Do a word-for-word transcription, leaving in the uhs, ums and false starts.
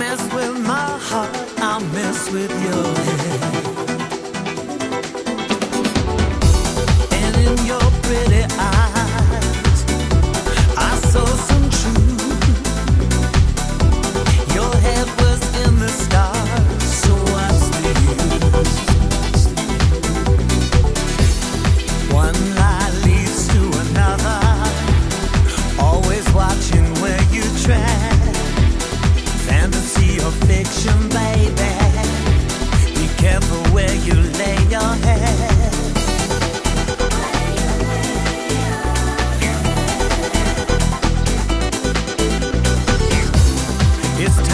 mess with my heart, I'll mess with your head. And in your pretty eyes, I saw some truth. Your head was in the stars, so what's the use? One lie leads to another, always watching where you tread. Fantasy or fiction, baby, be careful where you lay your head. It's